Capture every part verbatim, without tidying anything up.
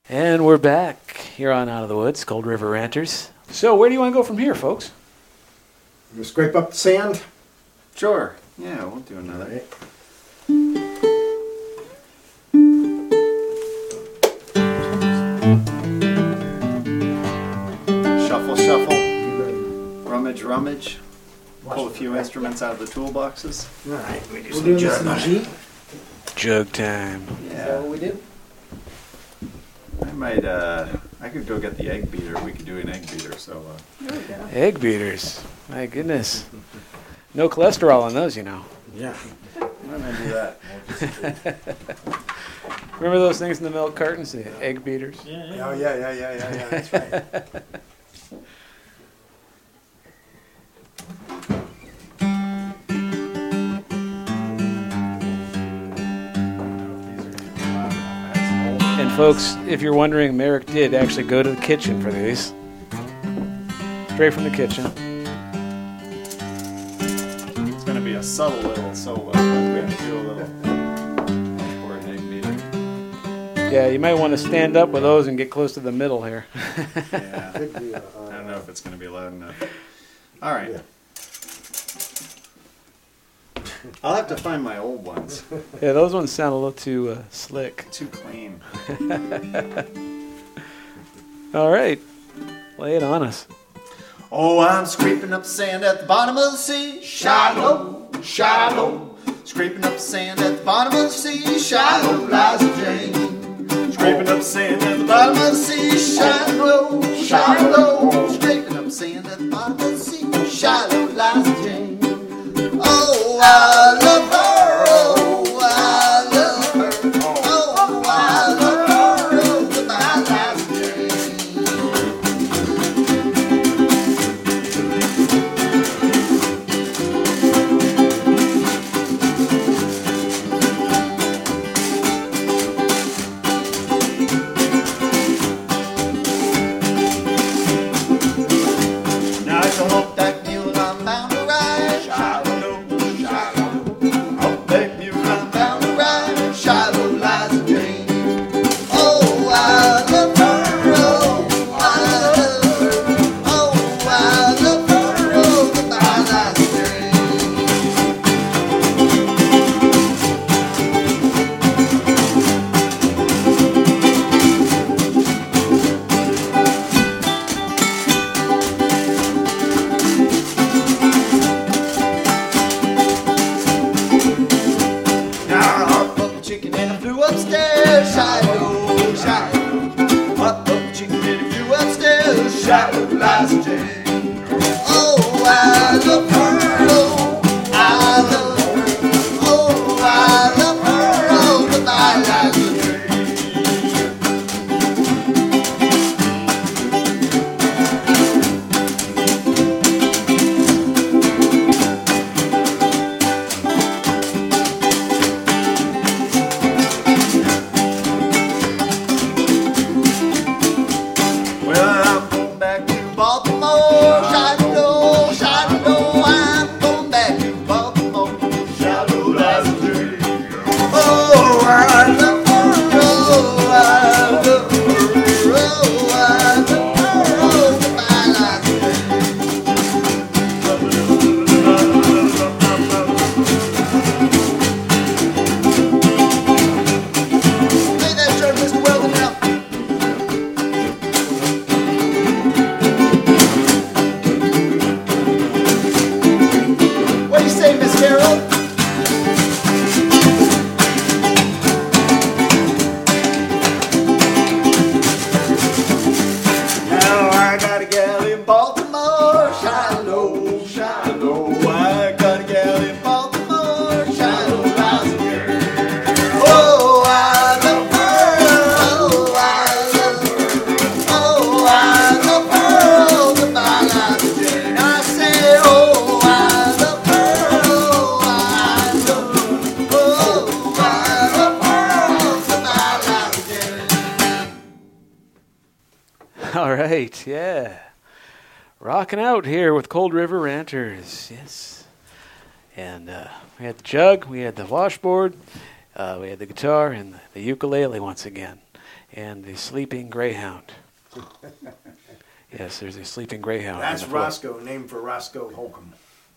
And we're back here on Out of the Woods, Cold River Ranters. So where do you want to go from here, folks? You scrape up the sand? Sure. Yeah, we'll do another. All right. Shuffle, shuffle. Rummage, rummage. Pull a few instruments out of the toolboxes. All right. We do We're doing this in G. Jug time. Is that what we did? I might, uh, I could go get the egg beater. We could do an egg beater, so. Uh, Egg beaters. My goodness. No cholesterol in those, you know. Yeah. why don't I do that? Remember those things in the milk cartons, the egg beaters? Yeah, yeah, yeah, yeah, yeah, yeah. That's right. And folks, if you're wondering, Merrick did actually go to the kitchen for these. Straight from the kitchen. It's going to be a subtle little solo, but we have to do a little for an egg beater. Yeah, you might want to stand up with those and get close to the middle here. Yeah. I don't know if it's going to be loud enough. All right. Yeah. I'll have to find my old ones. Yeah, those ones sound a little too uh, slick. Too clean. All right, lay it on us. Oh, I'm scraping up sand at the bottom of the sea, shallow, shallow. Scraping up sand at the bottom of the sea, shallow lies a Jane. Scraping up sand at the bottom of the sea, shallow, shallow. Scraping up sand at the bottom of the sea, shallow lies a Jane. Oh, I love her, oh, I love her, oh, I love her, oh, goodbye lies a Jane. Now it's a humpback mule I'm bound to ride, shallow, shallow. Humpback mule I'm bound to ride, shallow lies a Jane. Oh, I love her, oh, I love her, oh, I love her, oh, goodbye lies a Jane. Now I hopped up the chicken and I flew upstairs, shallow, shallow. Hopped up the chicken and I flew upstairs, shallow lies a Jane. Oh, I love her, oh, I love her, oh, I love her, oh, goodbye lies a Jane. Well, I'm going back to Baltimore, shallow, shallow. I'm going back to Baltimore, shallow lies a Jane. Oh, I love her, oh, I love her, oh, I love her, oh, goodbye lies a Jane. Play that church, Mister Weldon, now. What do you say, Miss Carol? Now I got a gal in Baltimore, shallow, shallow. I got a gal in Baltimore, shallow, lies a Jane. Oh, I love her, oh, I love her, oh, I love her, oh, goodbye lies a Jane. I say, oh, I love her, oh, I love her, oh, I love her, oh, goodbye lies a Jane. All right, yeah. Rocking out here with Cold River Ranters, yes. And uh, we had the jug, we had the washboard, uh, we had the guitar, and the, the ukulele once again. and the Sleeping Greyhound. Yes, there's a Sleeping Greyhound. That's on the floor. Roscoe, named for Roscoe Holcomb.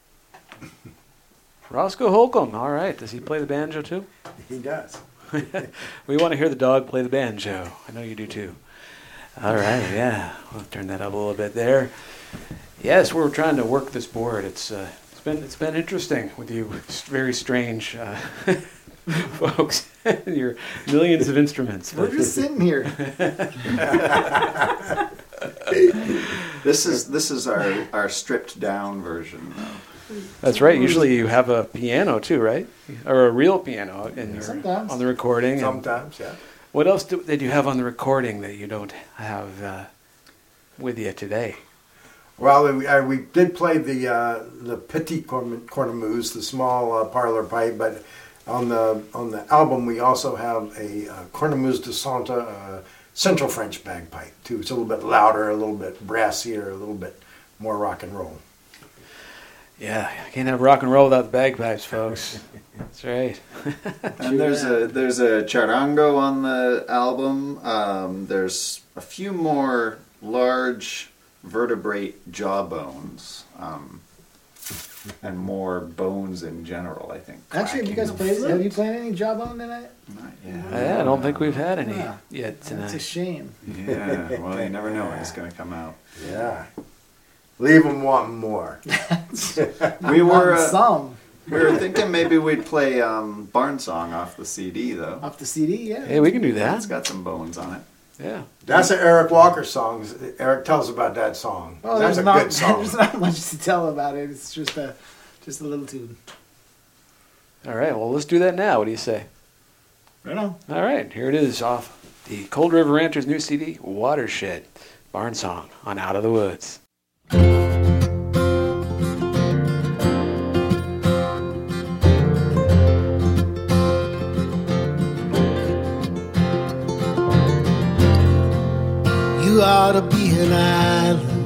Roscoe Holcomb. All right. Does he play the banjo too? He does. We want to hear the dog play the banjo. I know you do too. All right. Yeah. We'll turn that up a little bit there. Yes, we're trying to work this board. It's uh, it's been it's been interesting with you. It's very strange uh, folks. Your millions of instruments. We're just sitting here. This is this is our, our stripped down version, though. That's right. Usually you have a piano too, right? Or a real piano in your, Sometimes. on the recording. And Sometimes, yeah. what else do, did you have on the recording that you don't have uh, with you today? Well, we, uh, we did play the uh, the petit corn- cornemuse, the small uh, parlor pipe, but on the on the album we also have a uh, cornemuse de Santa uh, Central French bagpipe too. It's a little bit louder, a little bit brassier, a little bit more rock and roll. Yeah, you can't have rock and roll without the bagpipes, folks. That's right. And there's a there's a charango on the album. Um, there's a few more large vertebrate jawbones, um, and more bones in general, I think. Actually, have you guys played? Have you played any Jawbone tonight? Not yet. Yeah, I don't think we've had any Yeah. yet That's a tonight. shame. Yeah, well, you never know when it's going to come out. Yeah. Leave them wanting more. We were uh, some we were thinking maybe we'd play um, Barn Song off the C D though. off the C D. Yeah. Hey, we can do It's that. got some bones on it. Yeah. That's an Eric Walker song. Eric tells about that song. Well, That's there's a not, good song. There's not much to tell about it. It's just a just a little tune. All right, well, let's do that now. What do you say? Right on. All right, here it is off the Cold River Ranchers' new C D, Watershed, Barn Song on Out of the Woods. You ought to be an island,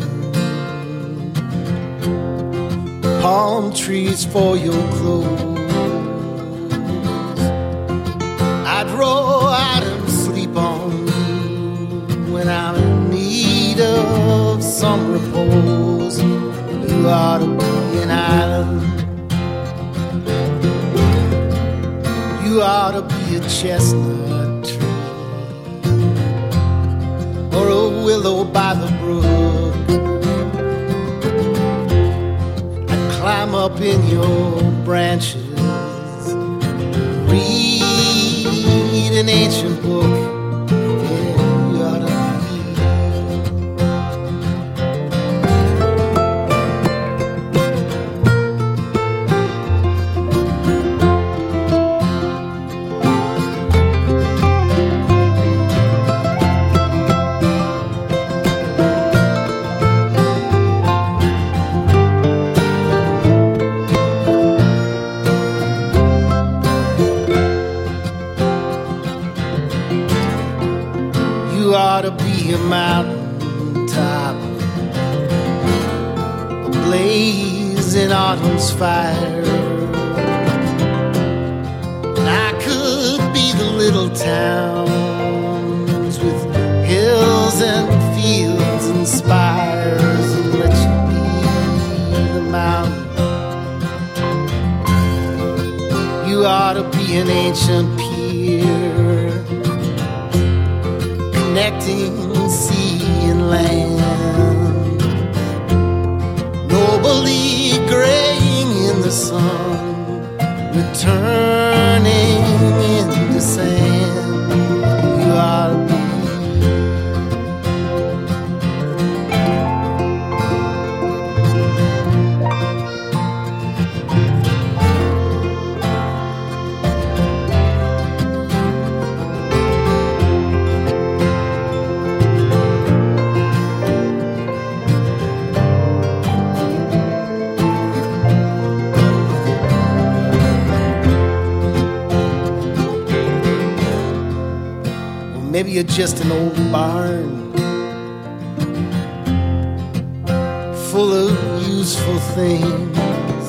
palm trees for your clothes. I'd roll out and sleep on you when I'm in need of some repose. You ought to be an island. You ought to be a chestnut tree or a willow by the brook. I'd climb up in your branches, read an ancient book. Yeah, you ought to You ought to be a mountain top, ablaze in autumn's fire. And I could be the little towns with hills and fields and spires, and let you be the mountain. You ought to be an ancient pier, connecting sea and land, nobly graying in the sun, returning into sand. You ought to be. Maybe you're just an old barn full of useful things,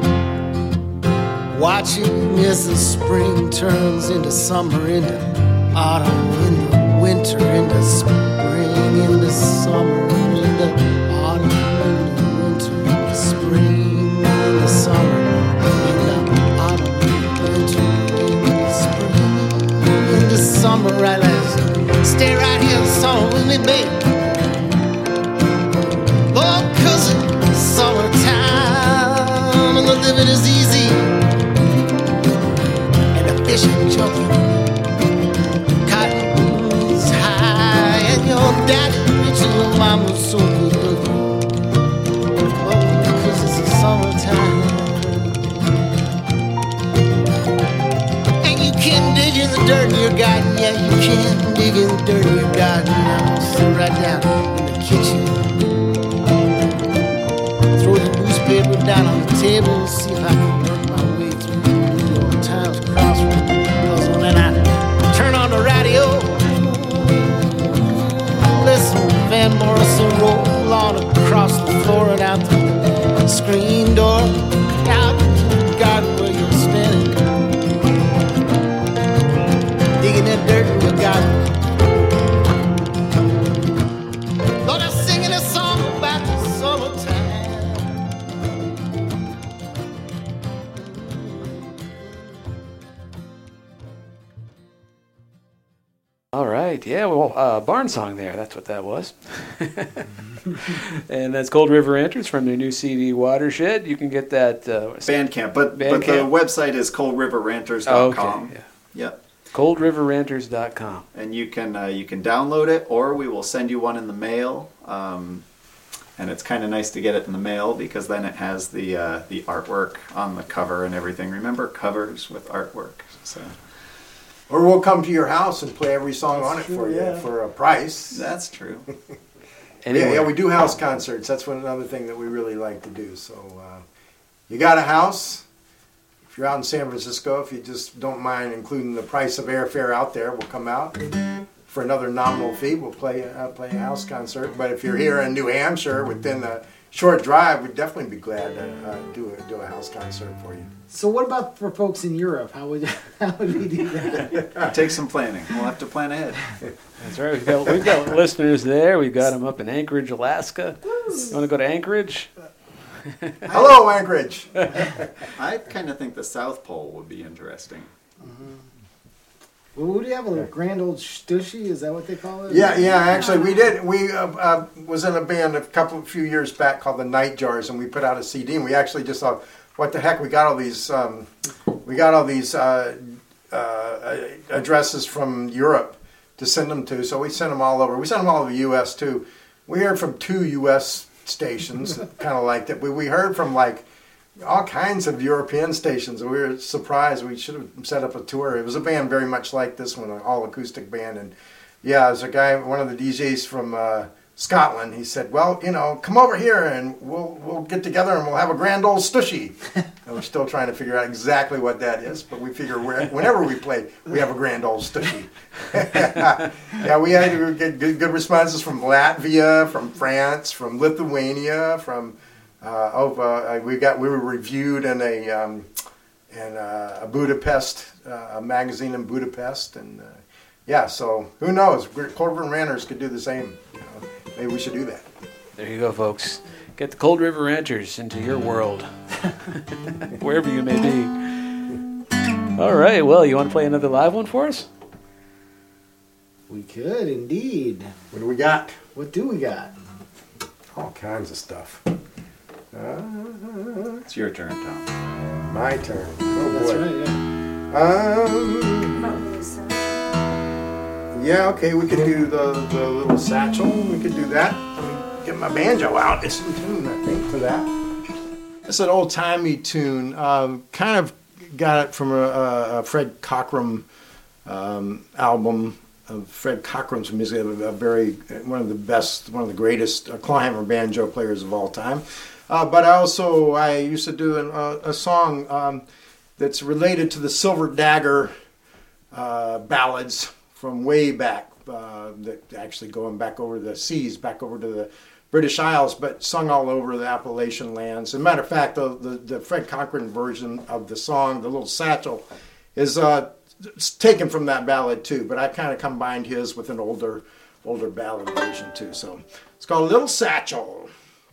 watching as the spring turns into summer, into autumn, in the winter, in the spring, in the summer, in the autumn, in the winter, in the spring, in the summer, in the autumn, in the winter, in the spring, in the summer, right, let's stay right here in the summer with me, baby. Oh, 'cause it's summertime and the living is easy and the fishing jumping. Daddy rich and your mama's so good looking. Oh, because it's the summertime. And you can dig in the dirt in your garden. Yeah, you can dig in the dirt in your garden. I'll sit right down in the kitchen. Throw the newspaper down on the table. See if I can work my way through the New York Times crossword puzzle. And I turn on the radio. Listen, Van Morrison roll on across the floor and out through the screen door, out to the garden where you're standing, digging that dirt in your garden. Lord, I'm singing a song about the summertime. All right, yeah, well, uh, barn song there, that's what that was. And that's Cold River Ranchers from their new C D, Watershed. You can get that... Uh, Bandcamp, but, Bandcamp. but the website is cold river ranters dot com. Oh, okay, yeah. Yep. cold river ranters dot com. And you can uh, you can download it, or we will send you one in the mail. Um, and it's kind of nice to get it in the mail because then it has the uh, the artwork on the cover and everything. Remember, covers with artwork. So Or we'll come to your house and play every song That's on it true, for you yeah. for a price. that's true. Anyway. Yeah, yeah, we do house concerts. That's one another thing that we really like to do. So uh, you got a house. If you're out in San Francisco, if you just don't mind including the price of airfare out there, we'll come out for another nominal fee. We'll play uh, play a house concert. But if you're here in New Hampshire within a short drive, we'd definitely be glad to uh, do a do a house concert for you. So what about for folks in Europe? How would how would we do that? Take some planning. We'll have to plan ahead. That's right, we've got, we've got listeners there. We've got them up in Anchorage, Alaska. You want to go to Anchorage? Hello, Anchorage. I kind of think the South Pole would be interesting. Well, what do you have? A grand old stushy? Is that what they call it? Yeah, yeah. Actually, we did. We uh, uh, was in a band a couple, a few years back called the Night Jars, and we put out a C D. And we actually just thought, what the heck? We got all these. Um, we got all these uh, uh, addresses from Europe to send them to. So we sent them all over. We sent them all over the U S too. We heard from two U S stations that kind of liked it. We we heard from like all kinds of European stations. We were surprised. We should have set up a tour. It was a band very much like this one, an all acoustic band. And yeah, there's a guy, one of the D Js from uh, Scotland. He said, "Well, you know, come over here and we'll we'll get together and we'll have a grand old stushy." And we're still trying to figure out exactly what that is, but we figure we're, whenever we play, we have a grand old stushy. Yeah, we had to get good, good responses from Latvia, from France, from Lithuania, from uh, oh, uh, we got we were reviewed in a um, in uh, a Budapest uh, a magazine in Budapest, and uh, yeah, so who knows? Cold River Ranters could do the same. You know, maybe we should do that. There you go, folks. Get the Cold River Ranchers into your world, wherever you may be. All right, well, you want to play another live one for us? We could indeed. What do we got? What do we got? All kinds of stuff. Uh, It's your turn, Tom. my turn. Oh That's boy. right. Yeah. Um. Yeah. Okay. We could do the the little satchel. We could do that. Get my banjo out. It's in tune, I think, for that. It's an old timey tune. Um, kind of got it from a, a, a Fred Cockram um, album. Of Fred Cockram's music, a, a very one of the best, one of the greatest uh, clawhammer banjo players of all time. Uh, but I also I used to do an, uh, a song um, that's related to the Silver Dagger uh, ballads from way back, uh, that actually going back over the seas, back over to the British Isles, but sung all over the Appalachian lands. As a matter of fact, the, the, the Fred Cochran version of the song, The Little Satchel, is uh, it's taken from that ballad too, but I kind of combined his with an older, older ballad version too. So it's called Little Satchel.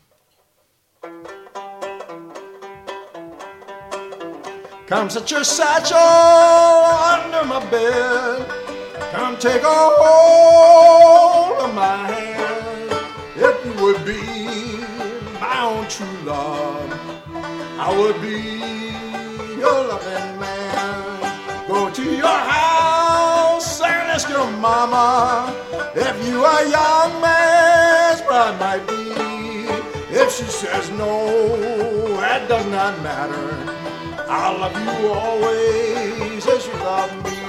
Come set your satchel under my bed. Come take a hold of my hand. If you would be my own true love, I would be your loving man. Go to your house and ask your mama if you a young man's bride might be. If she says no, that does not matter. I'll love you always as you love me.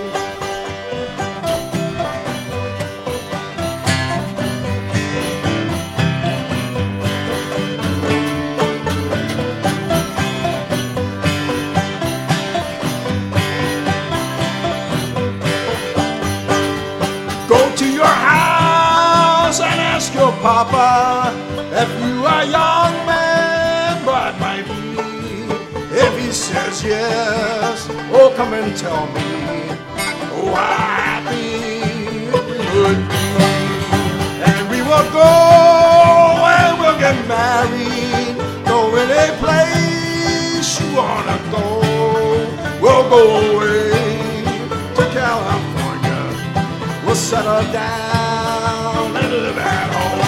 Go to your house and ask your papa if you are young man, but might be. If he says yes, oh, come and tell me, oh, how happy we would be. And we will go and we'll get married. Go any place you wanna go. We'll go away to California. We'll settle down and live at home.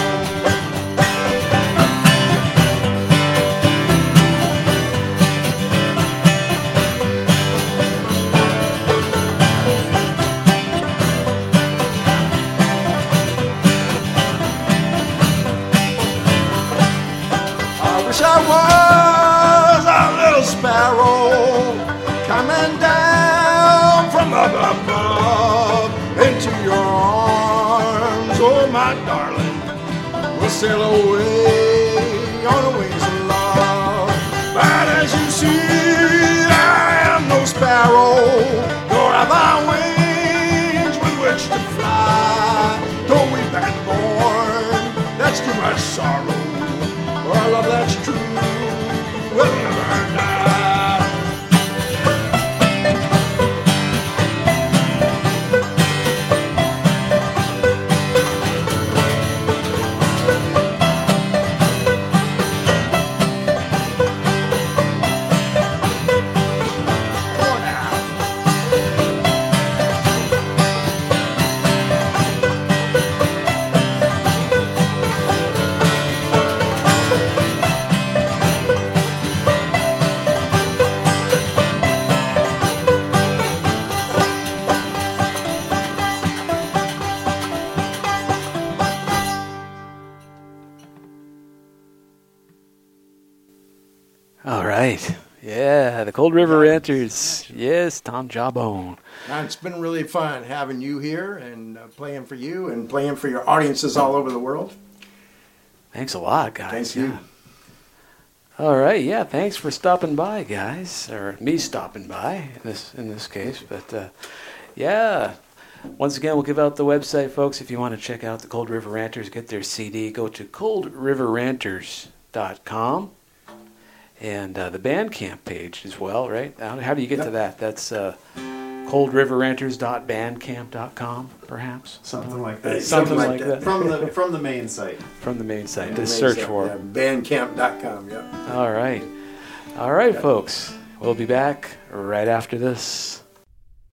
I was a little sparrow coming down from up above into your arms, oh my darling, we'll sail away on the wings of love. But as you see, I am no sparrow, nor have I wings with which to fly. Though we've been born, that's too much sorrow. For a love that's true will never die. All right. Yeah, the Cold River Ranters. Yes, Tom Jawbone. Now, it's been really fun having you here and uh, playing for you and playing for your audiences all over the world. Thanks a lot, guys. Thank you. Yeah. All right. Yeah, thanks for stopping by, guys, or me stopping by in this in this case. But uh, yeah, once again, we'll give out the website, folks. If you want to check out the Cold River Ranters, get their C D, go to cold river ranters dot com. And uh, the Bandcamp page as well, right? How, how do you get yep. to that? That's uh, cold river ranters dot bandcamp dot com, perhaps? Something like that. Something, Something like, like that. that. From the from the main site. From the main site. Yeah, Just main search site, for yeah, it. bandcamp dot com, yep. All right. All right, Yep. folks. We'll be back right after this.